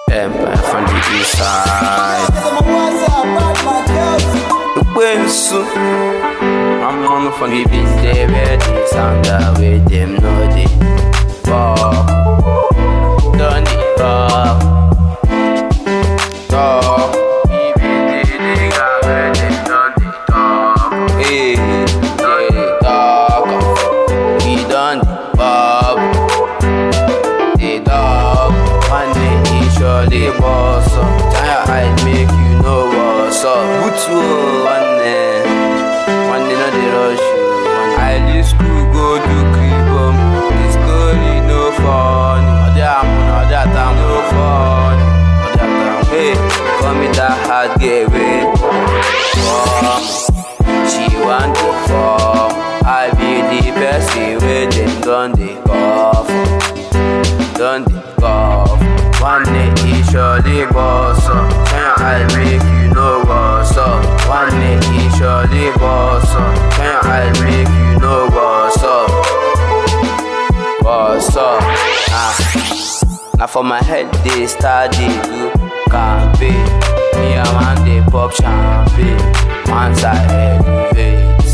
Empire from the east side. The Quinsu. I'm on from the beach, they where the sound with them know they walk. Don't they walk? Talk. Even they got where they don't they talk. Hey, they talk. We don't bob. They talk. One day he surely boss up. I'd make you know what's up. Butu one day no dey rush you. I leave school go do cribom. The story no funny. Other time no funny. Hey, call me that hard girl wait. She want to fall. I be the person where them done the cough. Done the cough. One day he surely boss up. I'll make you know what's up. One day he surely boss up. I'll make you know what's up. What's up? Now for my head they start they do campaign. Me and man they pop champagne. Once I elevate,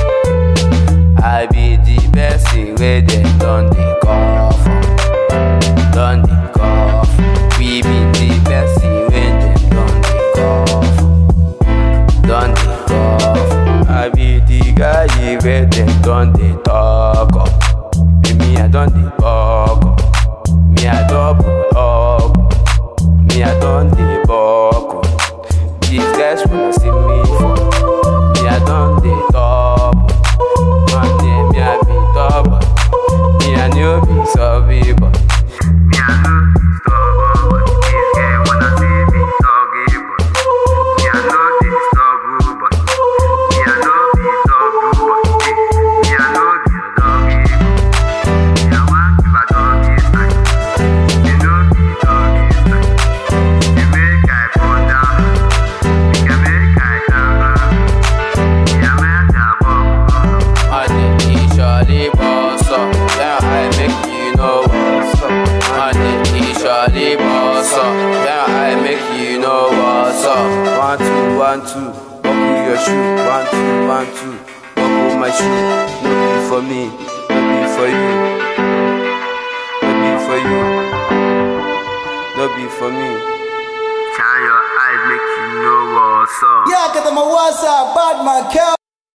I be the best thing where they done the cough. Done the cough. We be the best thing when them done the cough. Done the cough. I be the guy where them done the talk up. Me I done the talk up. Me I double up. Me I done the buck up. These guys wanna see me for. Me I done the top. One day me I be top. Me I know be survivor. Me I know be stubborn. These guys wanna see me doggy, but me I know the struggle, but me I know the struggle, but me I know the doggy. Me I want to a doggy style. You know the doggy style. You make I fall down. You can make I down. Me I make a bubble. I think he surely boss up. Yeah, I make you know what's up. I think he surely boss up. Yeah, I make you know what's up. 1, 2, 1, 2. Buckle your shoe. 1, 2, 1, 2. Buckle my shoe. No be for me. No be for you. No be for you. No be for me. Shine your eyes, make you know what's up. Yeah, cause I'm a WhatsApp bad man,